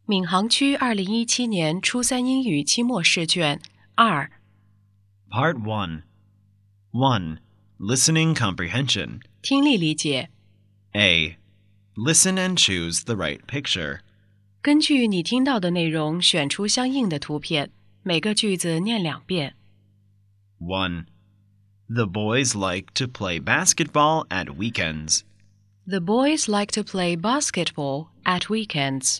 闵行区2017年初三英语期末试卷2 Part 1. 1. Listening comprehension. 听力理解 A. Listen and choose the right picture. 根据你听到的内容选出相应的图片，每个句子念2遍。 1. The boys like to play basketball at weekends. The boys like to play basketball at weekends.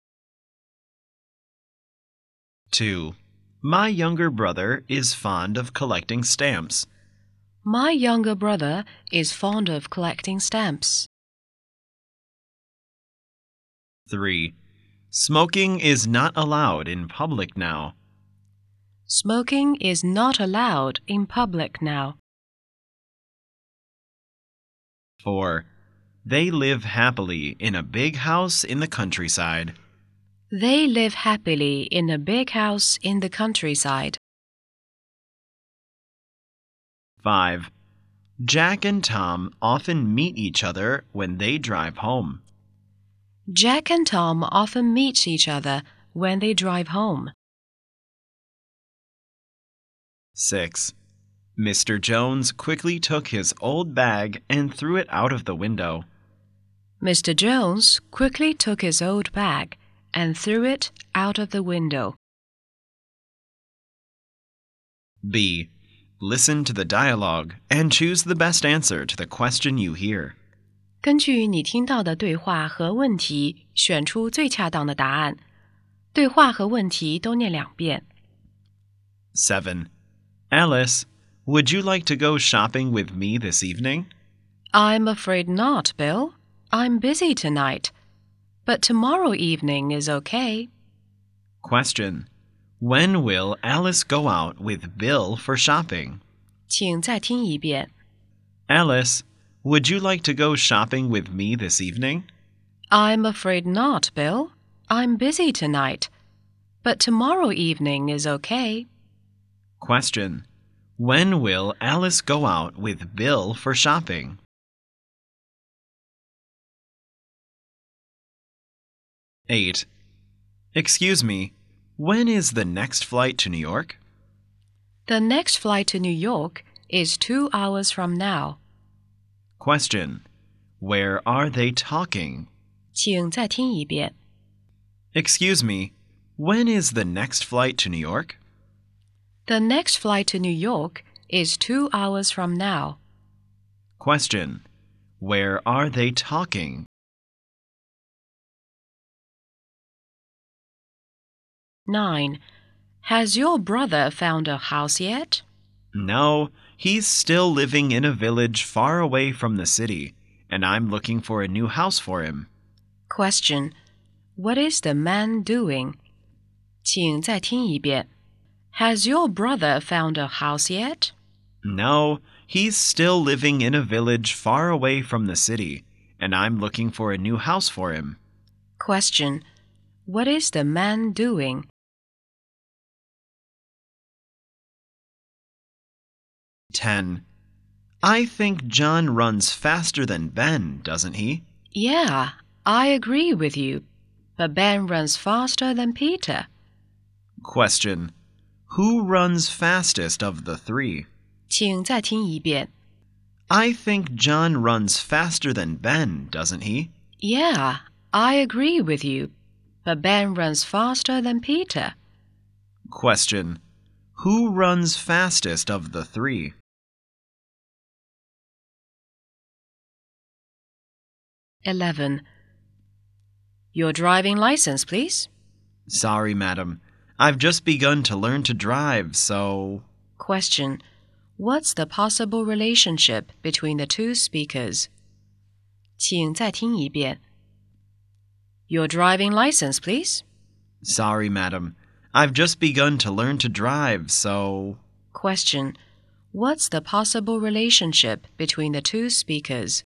2. My younger brother is fond of collecting stamps. My younger brother is fond of collecting stamps. 3. Smoking is not allowed in public now. Smoking is not allowed in public now. 4. They live happily in a big house in the countryside. They live happily in a big house in the countryside. 5. Jack and Tom often meet each other when they drive home. Jack and Tom often meet each other when they drive home. 6. Mr. Jones quickly took his old bag and threw it out of the window. Mr. Jones quickly took his old bag and threw it out of the window. B. Listen to the dialogue and choose the best answer to the question you hear. 根据你听到的对话和问题，选出最恰当的答案。对话和问题都念2遍。 7. Alice, would you like to go shopping with me this evening? I'm afraid not, Bill. I'm busy tonight. But tomorrow evening is okay. Question. When will Alice go out with Bill for shopping? 请再听一遍。 Alice, would you like to go shopping with me this evening? I'm afraid not, Bill. I'm busy tonight. But tomorrow evening is okay. Question. When will Alice go out with Bill for shopping? (8) Excuse me, when is the next flight to New York? The next flight to New York is 2 hours from now. Question. Where are they talking? 请再听一遍。 Excuse me, when is the next flight to New York? The next flight to New York is 2 hours from now. Question. Where are they talking? 9. Has your brother found a house yet? No, he's still living in a village far away from the city, and I'm looking for a new house for him. Question. What is the man doing? 请再听一遍。 Has your brother found a house yet? No, he's still living in a village far away from the city, and I'm looking for a new house for him. Question. What is the man doing? 10. I think John runs faster than Ben, doesn't he? Yeah, I agree with you. But Ben runs faster than Peter. Question. Who runs fastest of the three? 请再听一遍。 I think John runs faster than Ben, doesn't he? Yeah, I agree with you. But Ben runs faster than Peter. Question. Who runs fastest of the three? 11. Your driving license, please. Sorry, madam. I've just begun to learn to drive, so... Question. What's the possible relationship between the two speakers? 请再听一遍。 Your driving license, please. Sorry, madam. I've just begun to learn to drive, so... Question. What's the possible relationship between the two speakers?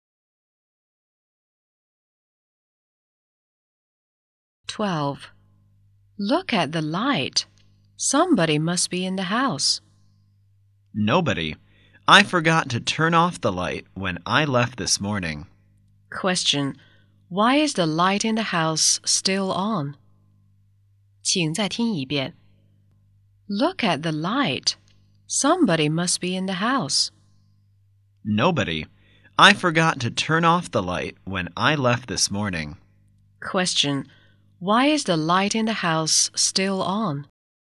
12. Look at the light. Somebody must be in the house. Nobody. I forgot to turn off the light when I left this morning. Question. Why is the light in the house still on? 请再听一遍。Look at the light. Somebody must be in the house. Nobody. I forgot to turn off the light when I left this morning. Question. Why is the light in the house still on?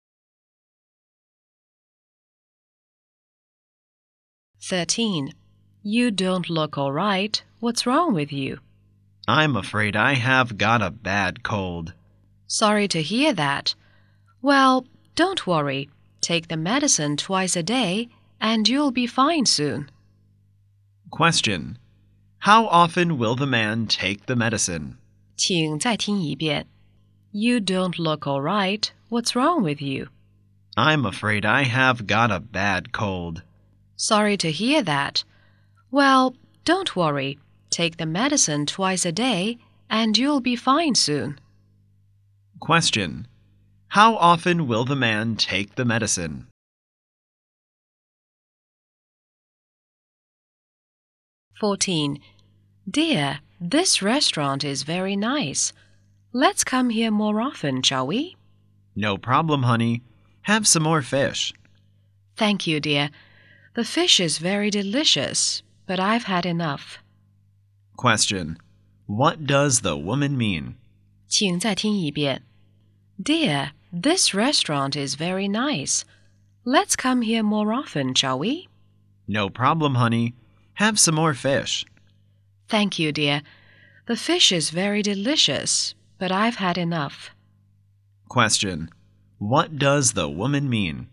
13. You don't look all right. What's wrong with you? I'm afraid I have got a bad cold. Sorry to hear that. Well, don't worry. Take the medicine twice a day and you'll be fine soon. Question. How often will the man take the medicine? 请再听一遍。You don't look all right. What's wrong with you? I'm afraid I have got a bad cold. Sorry to hear that. Well, don't worry. Take the medicine twice a day and you'll be fine soon. Question. How often will the man take the medicine? 14. Dear, this restaurant is very nice. Let's come here more often, shall we? No problem, honey. Have some more fish. Thank you, dear. The fish is very delicious, but I've had enough. Question. What does the woman mean? 请再听一遍。Dear, this restaurant is very nice. Let's come here more often, shall we? No problem, honey. Have some more fish. Thank you, dear. The fish is very delicious, but I've had enough. Question. What does the woman mean?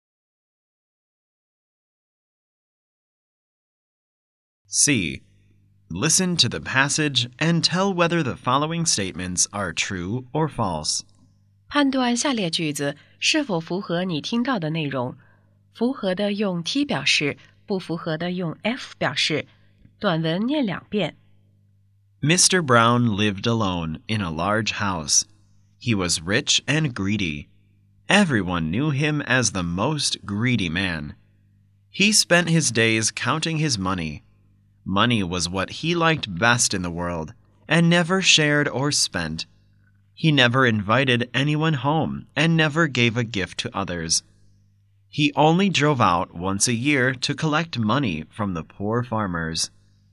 C. Listen to the passage and tell whether the following statements are true or false. 判断下列句子是否符合你听到的内容。符合的用 T 表示，不符合的用 F 表示。短文念2遍。 Mr. Brown lived alone in a large house. He was rich and greedy. Everyone knew him as the most greedy man. He spent his days counting his money. Money was what he liked best in the world, and never shared or spent. He never invited anyone home and never gave a gift to others. He only drove out once a year to collect money from the poor farmers.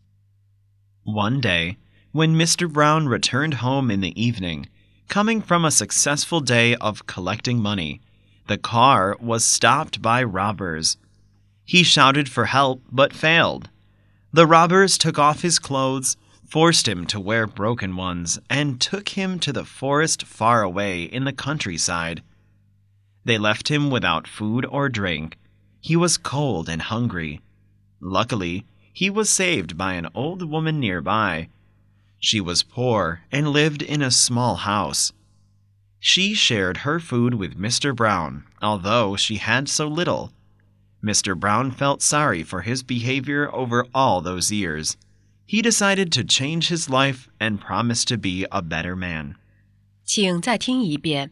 One day, when Mr. Brown returned home in the evening, coming from a successful day of collecting money, the car was stopped by robbers. He shouted for help but failed. The robbers took off his clothes, forced him to wear broken ones, and took him to the forest far away in the countryside. They left him without food or drink. He was cold and hungry. Luckily, he was saved by an old woman nearby. She was poor and lived in a small house. She shared her food with Mr. Brown, although she had so little. Mr. Brown felt sorry for his behavior over all those years. He decided to change his life and promised to be a better man. 请再听一遍。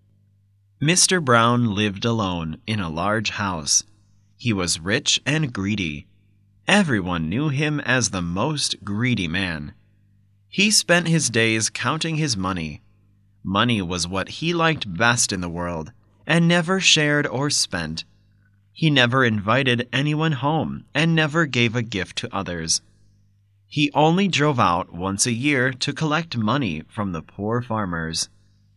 Mr. Brown lived alone in a large house. He was rich and greedy. Everyone knew him as the most greedy man. He spent his days counting his money. Money was what he liked best in the world, and never shared or spent. He never invited anyone home and never gave a gift to others. He only drove out once a year to collect money from the poor farmers.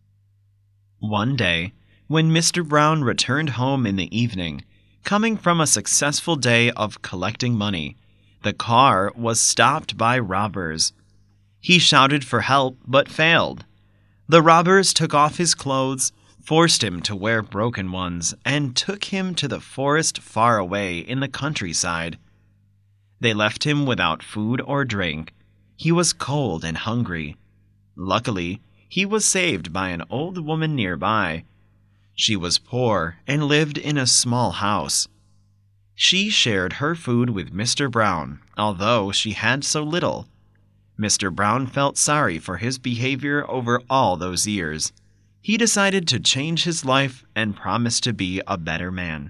One day, when Mr. Brown returned home in the evening, coming from a successful day of collecting money, the car was stopped by robbers. He shouted for help but failed. The robbers took off his clothes, forced him to wear broken ones, and took him to the forest far away in the countryside. They left him without food or drink. He was cold and hungry. Luckily, he was saved by an old woman nearby. She was poor and lived in a small house. She shared her food with Mr. Brown, although she had so little. Mr. Brown felt sorry for his behavior over all those years. He decided to change his life and promised to be a better man.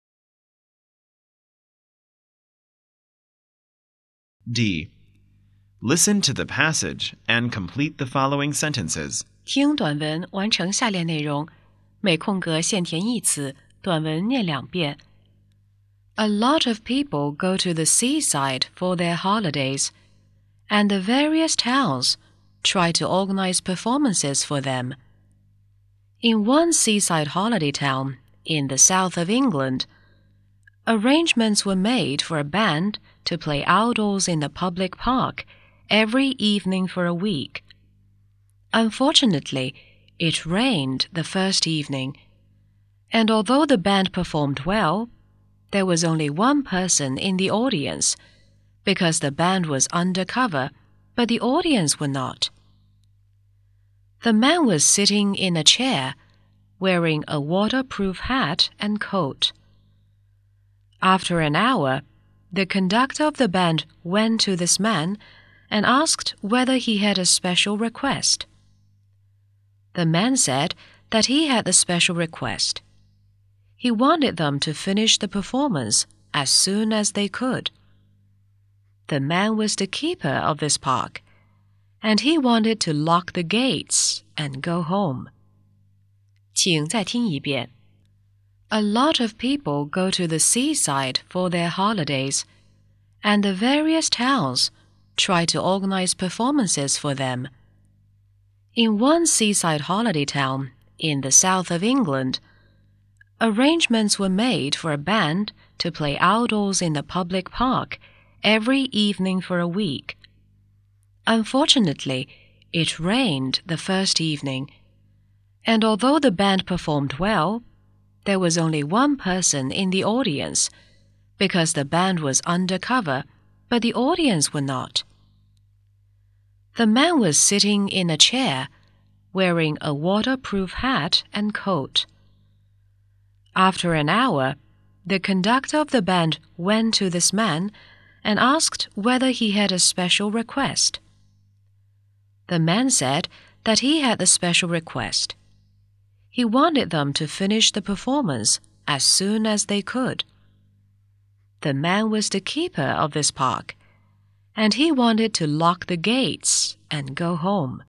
D. Listen to the passage and complete the following sentences. 听短文，完成下列内容，每空格现填一词，短文念2遍。A lot of people go to the seaside for their holidays, and the various towns try to organize performances for them. In one seaside holiday town in the south of England, arrangements were made for a band to play outdoors in the public park every evening for a week. Unfortunately, it rained the first evening, and although the band performed well, there was only one person in the audience, because the band was under cover, but the audience were not. The man was sitting in a chair, wearing a waterproof hat and coat. After an hour, the conductor of the band went to this man and asked whether he had a special request. The man said that he had a special request. He wanted them to finish the performance as soon as they could. The man was the keeper of this park, and he wanted to lock the gates and go home. 请再听一遍. A lot of people go to the seaside for their holidays, and the various towns try to organize performances for them. In one seaside holiday town in the south of England, arrangements were made for a band to play outdoors in the public park every evening for a week. Unfortunately, it rained the first evening, and although the band performed well, there was only one person in the audience, because the band was under cover, but the audience were not. The man was sitting in a chair, wearing a waterproof hat and coat. After an hour, the conductor of the band went to this man and asked whether he had a special request. The man said that he had a special request. He wanted them to finish the performance as soon as they could. The man was the keeper of this park, and he wanted to lock the gates and go home.